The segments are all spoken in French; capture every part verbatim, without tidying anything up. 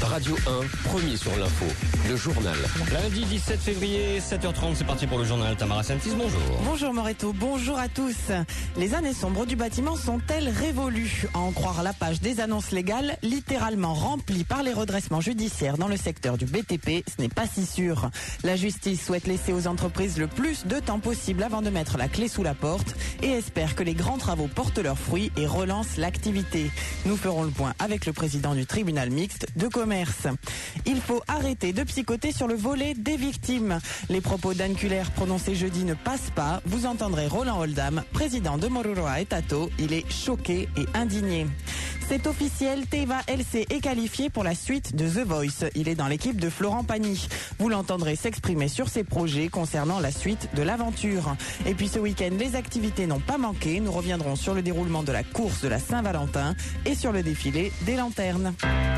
Radio un, premier sur l'info, le journal. Lundi dix-sept février, sept heures trente, c'est parti pour le journal. Tamara Santis, bonjour. Bonjour Moreto, bonjour à tous. Les années sombres du bâtiment sont-elles révolues? À en croire la page des annonces légales, littéralement remplie par les redressements judiciaires dans le secteur du B T P, ce n'est pas si sûr. La justice souhaite laisser aux entreprises le plus de temps possible avant de mettre la clé sous la porte et espère que les grands travaux portent leurs fruits et relancent l'activité. Nous ferons le point avec le président du tribunal mixte de commerce. Il faut arrêter de psychoter sur le volet des victimes. Les propos d'Anne Culler prononcés jeudi ne passent pas. Vous entendrez Roland Oldham, président de Moruroa et Tato. Il est choqué et indigné. C'est officiel, Teva L C est qualifié pour la suite de The Voice. Il est dans l'équipe de Florent Pagny. Vous l'entendrez s'exprimer sur ses projets concernant la suite de l'aventure. Et puis ce week-end, les activités n'ont pas manqué. Nous reviendrons sur le déroulement de la course de la Saint-Valentin et sur le défilé des lanternes.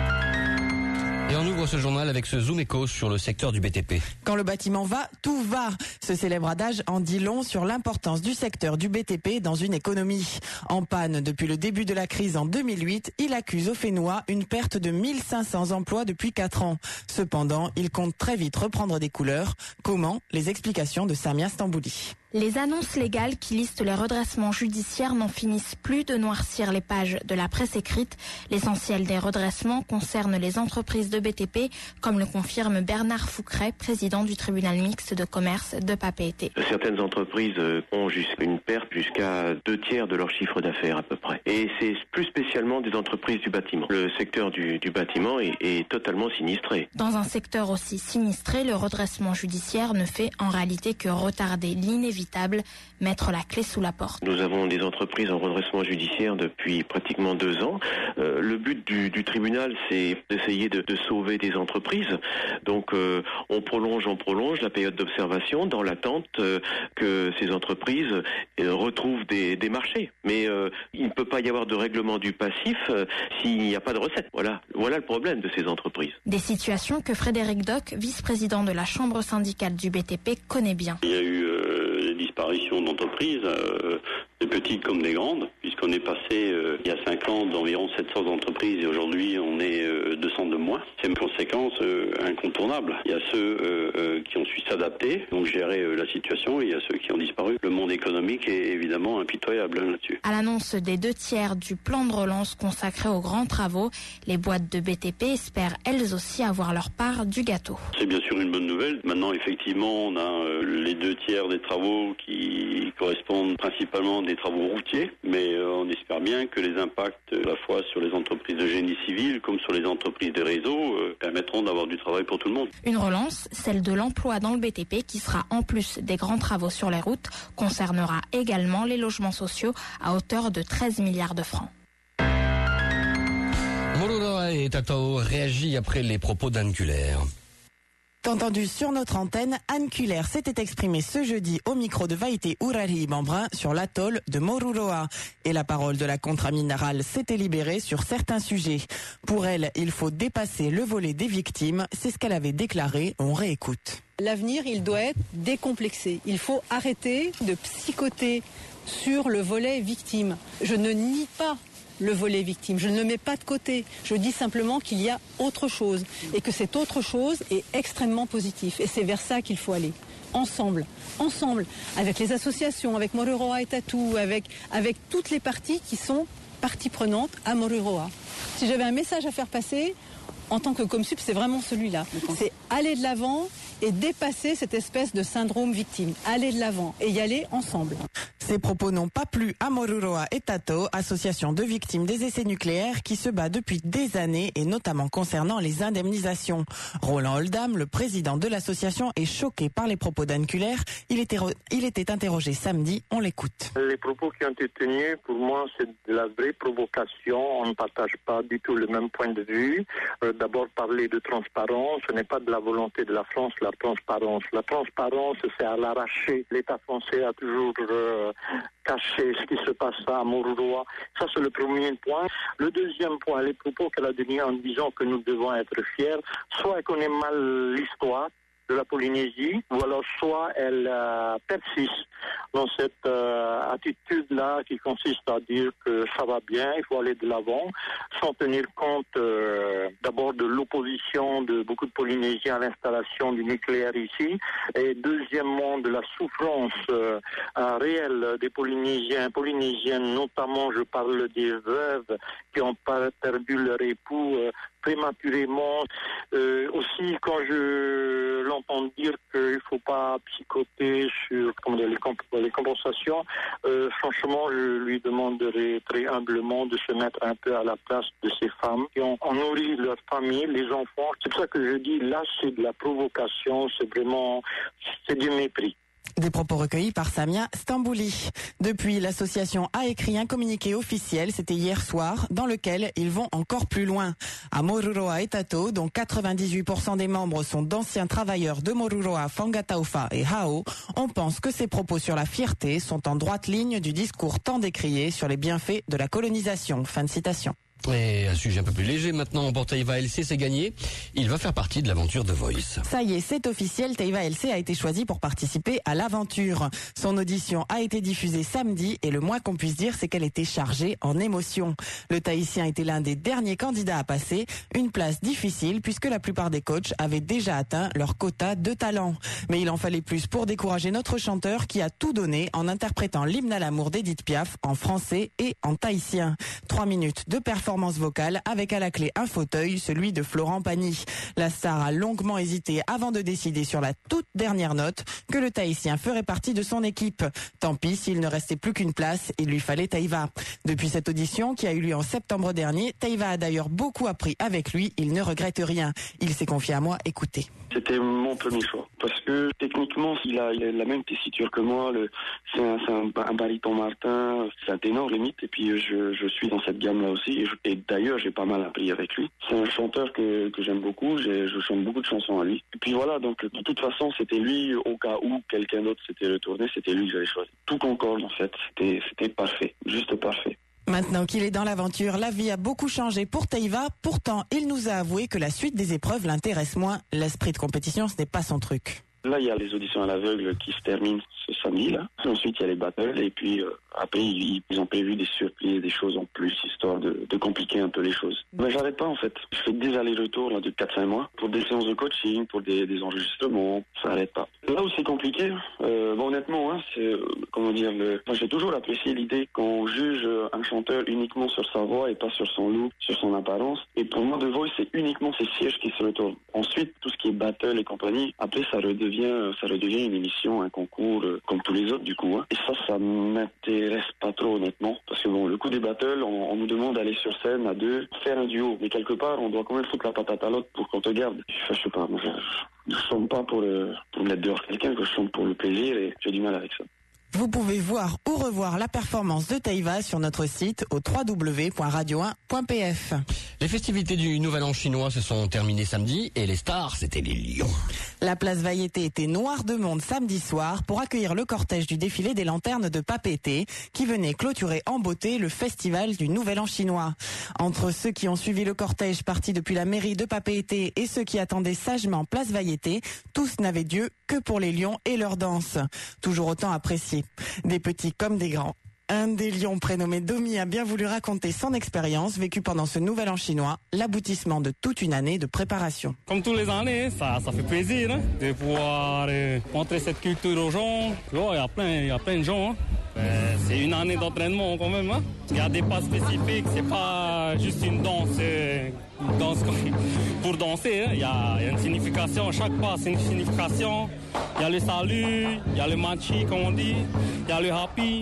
Et on ouvre ce journal avec ce zoom écho sur le secteur du B T P. Quand le bâtiment va, tout va. Ce célèbre adage en dit long sur l'importance du secteur du B T P dans une économie. En panne depuis le début de la crise en deux mille huit, il accuse au Fénois une perte de mille cinq cents emplois depuis quatre ans. Cependant, il compte très vite reprendre des couleurs. Comment? Les explications de Samia Stambouli. Les annonces légales qui listent les redressements judiciaires n'en finissent plus de noircir les pages de la presse écrite. L'essentiel des redressements concerne les entreprises de B T P, comme le confirme Bernard Fouqueret, président du tribunal mixte de commerce de Papeete. Certaines entreprises ont jusqu'à une perte jusqu'à deux tiers de leur chiffre d'affaires à peu près. Et c'est plus spécialement des entreprises du bâtiment. Le secteur du, du bâtiment est, est totalement sinistré. Dans un secteur aussi sinistré, le redressement judiciaire ne fait en réalité que retarder l'inévitable. Mettre la clé sous la porte. Nous avons des entreprises en redressement judiciaire depuis pratiquement deux ans. Euh, le but du, du tribunal, c'est d'essayer de, de sauver des entreprises. Donc, euh, on prolonge, on prolonge la période d'observation dans l'attente euh, que ces entreprises euh, retrouvent des, des marchés. Mais euh, il ne peut pas y avoir de règlement du passif euh, s'il n'y a pas de recette. Voilà, voilà le problème de ces entreprises. Des situations que Frédéric Doc, vice-président de la Chambre syndicale du B T P, connaît bien. Il y a eu euh, des disparitions d'entreprises, euh, des petites comme des grandes, puisqu'on est passé euh, il y a cinq ans d'environ sept cents entreprises et aujourd'hui on est euh, deux cents de moins. C'est une conséquence euh, incontournable. Il y a ceux euh, euh, qui ont su s'adapter, donc gérer euh, la situation, et il y a ceux qui ont disparu. Le monde économique est évidemment impitoyable hein, là-dessus. À l'annonce des deux tiers du plan de relance consacré aux grands travaux, les boîtes de B T P espèrent elles aussi avoir leur part du gâteau. C'est bien sûr une bonne nouvelle. Maintenant, effectivement, on a euh, les deux tiers des travaux qui correspondent principalement des travaux routiers, mais euh, on espère bien que les impacts, à la fois sur les entreprises de génie civil comme sur les entreprises des réseaux, euh, permettront d'avoir du travail pour tout le monde. Une relance, celle de l'emploi dans le B T P, qui sera en plus des grands travaux sur les routes, concernera également les logements sociaux à hauteur de treize milliards de francs. Moruroa et Tato réagit après les propos d'Anne Culler. Entendu sur notre antenne, Anne Culler s'était exprimée ce jeudi au micro de Vaïté Urari Bambrin sur l'atoll de Moruroa. Et la parole de la contre-amirale s'était libérée sur certains sujets. Pour elle, il faut dépasser le volet des victimes. C'est ce qu'elle avait déclaré. On réécoute. L'avenir, il doit être décomplexé. Il faut arrêter de psychoter sur le volet victime. Je ne nie pas le volet victime. Je ne le mets pas de côté. Je dis simplement qu'il y a autre chose et que cette autre chose est extrêmement positif. Et c'est vers ça qu'il faut aller. Ensemble, ensemble, avec les associations, avec Moruroa et Tatou, avec, avec toutes les parties qui sont parties prenantes à Moruroa. Si j'avais un message à faire passer, en tant que Comsup, c'est vraiment celui-là. C'est aller de l'avant et dépasser cette espèce de syndrome victime. Aller de l'avant et y aller ensemble. Ces propos n'ont pas plu à Moruroa et Tato, association de victimes des essais nucléaires qui se bat depuis des années et notamment concernant les indemnisations. Roland Oldham, le président de l'association, est choqué par les propos d'Anne Culler. Il était, il était interrogé samedi, on l'écoute. Les propos qui ont été tenus, pour moi, c'est de la vraie provocation. On ne partage pas du tout le même point de vue. Euh, d'abord, parler de transparence, ce n'est pas de la volonté de la France, la transparence. La transparence, c'est à l'arraché. L'État français a toujours euh, caché ce qui se passe à Moruroa. Ça, c'est le premier point. Le deuxième point, les propos qu'elle a tenus en disant que nous devons être fiers, soit elle connaît mal l'histoire, de la Polynésie, ou alors soit elle euh, persiste dans cette euh, attitude-là qui consiste à dire que ça va bien, il faut aller de l'avant, sans tenir compte euh, d'abord de l'opposition de beaucoup de Polynésiens à l'installation du nucléaire ici, et deuxièmement de la souffrance euh, réelle des Polynésiens, Polynésiennes, notamment je parle des veuves qui ont perdu leur époux euh, prématurément. Euh, aussi, quand je l'entends dire qu'il ne faut pas psychoter sur comment dire, les, comp- les compensations, euh, franchement, je lui demanderai très humblement de se mettre un peu à la place de ces femmes qui ont, ont nourri leur famille, les enfants. C'est pour ça que je dis, là, c'est de la provocation, c'est vraiment, c'est du mépris. Des propos recueillis par Samia Stambouli. Depuis, l'association a écrit un communiqué officiel, c'était hier soir, dans lequel ils vont encore plus loin. À Moruroa et Tato, dont quatre-vingt-dix-huit pour cent des membres sont d'anciens travailleurs de Moruroa, Whangataufa et Hao, on pense que ces propos sur la fierté sont en droite ligne du discours tant décrié sur les bienfaits de la colonisation. Fin de citation. Et un sujet un peu plus léger maintenant, pour Teiva L C, c'est gagné. Il va faire partie de l'aventure The Voice. Ça y est, c'est officiel, Teiva L C a été choisi pour participer à l'aventure. Son audition a été diffusée samedi et le moins qu'on puisse dire, c'est qu'elle était chargée en émotions. Le Tahitien était l'un des derniers candidats à passer, une place difficile puisque la plupart des coachs avaient déjà atteint leur quota de talent. Mais il en fallait plus pour décourager notre chanteur qui a tout donné en interprétant l'hymne à l'amour d'Edith Piaf en français et en tahitien. Trois minutes de performance vocale avec à la clé un fauteuil, celui de Florent Pagny. La star a longuement hésité avant de décider sur la toute dernière note que le Tahitien ferait partie de son équipe. Tant pis s'il ne restait plus qu'une place, il lui fallait Teiva. Depuis cette audition qui a eu lieu en septembre dernier, Teiva a d'ailleurs beaucoup appris avec lui, il ne regrette rien. Il s'est confié à moi, écoutez. C'était mon premier choix parce que techniquement il a, il a la même tessiture que moi, le, c'est un, c'est un, un baryton Martin, c'est un ténor limite, et puis je, je suis dans cette gamme là aussi, et, je, et d'ailleurs j'ai pas mal appris avec lui. C'est un chanteur que, que j'aime beaucoup, j'ai, je chante beaucoup de chansons à lui. Et puis voilà, donc de toute façon c'était lui, au cas où quelqu'un d'autre s'était retourné, c'était lui que j'avais choisi. Tout concorde en fait, c'était, c'était parfait, juste parfait. Maintenant qu'il est dans l'aventure, la vie a beaucoup changé pour Teiva. Pourtant, il nous a avoué que la suite des épreuves l'intéresse moins. L'esprit de compétition, ce n'est pas son truc. Là, il y a les auditions à l'aveugle qui se terminent ce samedi-là. Ensuite, il y a les battles. Et puis, euh, après, ils, ils ont prévu des surprises, des choses en plus, histoire de, de compliquer un peu les choses. Mais j'arrête pas, en fait. Je fais des allers-retours là, de quatre à cinq mois pour des séances de coaching, pour des, des enregistrements. Ça n'arrête pas. Là où c'est compliqué, euh, bon, honnêtement, hein, c'est, euh, comment dire, le... moi, j'ai toujours apprécié l'idée qu'on juge un chanteur uniquement sur sa voix et pas sur son look, sur son apparence. Et pour moi, The Voice, c'est uniquement ces sièges qui se retournent. Ensuite, tout ce qui est battle et compagnie, après, ça redevient ça redevient une émission, un concours euh, comme tous les autres du coup. Hein. Et ça, ça m'intéresse pas trop honnêtement. Parce que bon, le coup des battles, on, on nous demande d'aller sur scène à deux, faire un duo. Mais quelque part, on doit quand même foutre la patate à l'autre pour qu'on te garde. Je, je sais pas, moi, je, je, je chante pas pour, le, pour mettre dehors quelqu'un, je chante pour le plaisir et j'ai du mal avec ça. Vous pouvez voir ou revoir la performance de Teiva sur notre site au w w w point radio un point p f. Les festivités du Nouvel An chinois se sont terminées samedi et les stars, c'était les lions. La place Vailleté était noire de monde samedi soir pour accueillir le cortège du défilé des lanternes de Papeete qui venait clôturer en beauté le festival du Nouvel An chinois. Entre ceux qui ont suivi le cortège parti depuis la mairie de Papeete et ceux qui attendaient sagement place Vailleté, tous n'avaient Dieu que pour les lions et leurs danses. Toujours autant appréciés. Des petits comme des grands. Un des lions prénommé Domi a bien voulu raconter son expérience vécue pendant ce Nouvel An chinois, l'aboutissement de toute une année de préparation. Comme tous les années, ça, ça fait plaisir hein, de pouvoir euh, montrer cette culture aux gens. Il oh, y a plein, il y a plein de gens. Hein. Euh, c'est une année d'entraînement quand même. Hein. Il y a des pas spécifiques, c'est pas juste une danse, euh, une danse pour danser. Hein. Il y a, il y a une signification, chaque pas c'est une signification. Il y a le salut, il y a le machi comme on dit, il y a le happy.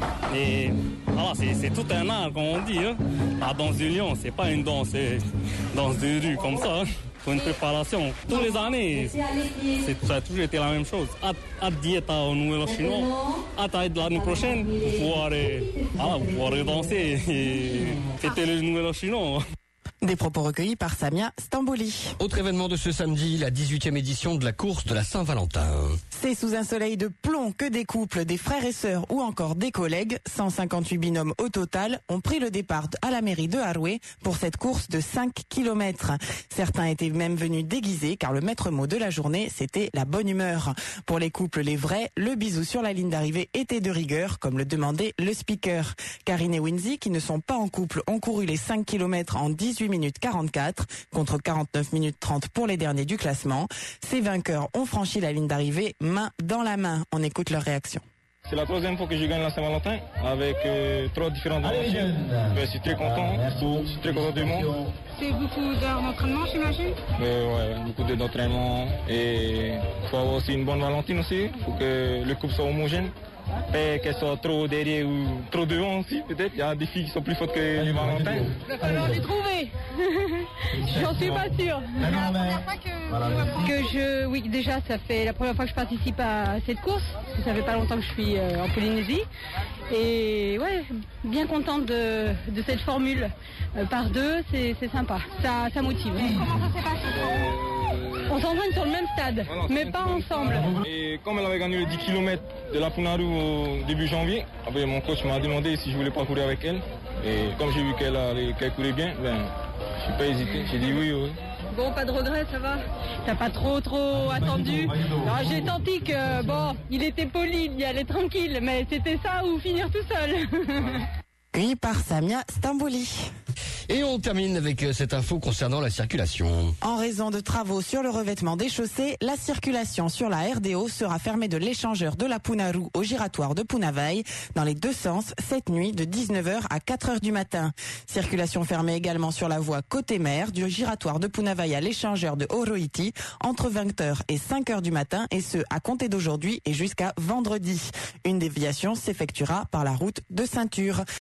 Et voilà, c'est, c'est tout un art comme on dit. Hein. La danse du lion, c'est pas une danse, c'est une danse de rue comme ça. Hein. Pour une préparation. Tous les années, c'est, ça a toujours été la même chose. Hâte d'y être au Nouvel An chinois, hâte à être l'année prochaine pour pouvoir, euh, voilà, pour pouvoir danser et fêter le Nouvel An chinois. Des propos recueillis par Samia Stambouli. Autre événement de ce samedi, la dix-huitième édition de la course de la Saint-Valentin. C'est sous un soleil de plomb que des couples, des frères et sœurs ou encore des collègues, cent cinquante-huit binômes au total, ont pris le départ à la mairie de Haroué pour cette course de cinq kilomètres. Certains étaient même venus déguisés car le maître mot de la journée, c'était la bonne humeur. Pour les couples les vrais, le bisou sur la ligne d'arrivée était de rigueur, comme le demandait le speaker. Karine et Winzy, qui ne sont pas en couple, ont couru les cinq kilomètres en dix-huit minutes quarante-quatre, contre quarante-neuf minutes trente pour les derniers du classement. Ces vainqueurs ont franchi la ligne d'arrivée main dans la main. On écoute leur réaction. C'est la troisième fois que je gagne la Saint-Valentin avec euh, trois différentes dimensions. Je suis très content, je suis très content du monde. C'est beaucoup d'heures d'entraînement, j'imagine? euh, Ouais, beaucoup d'heures d'entraînement. Et il faut avoir aussi une bonne Valentine aussi. Il faut que le couple soit homogène. Et qu'elle soit trop derrière ou trop devant aussi, peut-être. Il y a des filles qui sont plus fortes que les Valentins. Il va falloir les trouver. J'en suis pas sûre. C'est la première fois que... que je... Oui, déjà, ça fait la première fois que je participe à cette course. Parce que ça fait pas longtemps que je suis en Polynésie. Et ouais, bien contente de, de cette formule. Euh, par deux, c'est sympa. Ça, ça motive. Comment ça s'est passé? On s'entraîne sur le même stade, voilà, mais pas ensemble. Et comme elle avait gagné les dix kilomètres de la Punaru au début janvier, après mon coach m'a demandé si je voulais pas courir avec elle. Et comme j'ai vu qu'elle qu'elle courait bien, ben, je n'ai pas hésité. J'ai dit oui, oui. Bon, pas de regret, ça va? T'as pas trop trop attendu? J'ai senti que, bon, il était poli, il y allait tranquille, mais c'était ça ou finir tout seul. Cueilli par Samia Stambouli. Et on termine avec cette info concernant la circulation. En raison de travaux sur le revêtement des chaussées, la circulation sur la R D O sera fermée de l'échangeur de la Punaru au giratoire de Punavai dans les deux sens cette nuit de dix-neuf heures à quatre heures du matin. Circulation fermée également sur la voie côté mer du giratoire de Punavai à l'échangeur de Oroiti entre vingt heures et cinq heures du matin et ce à compter d'aujourd'hui et jusqu'à vendredi. Une déviation s'effectuera par la route de ceinture.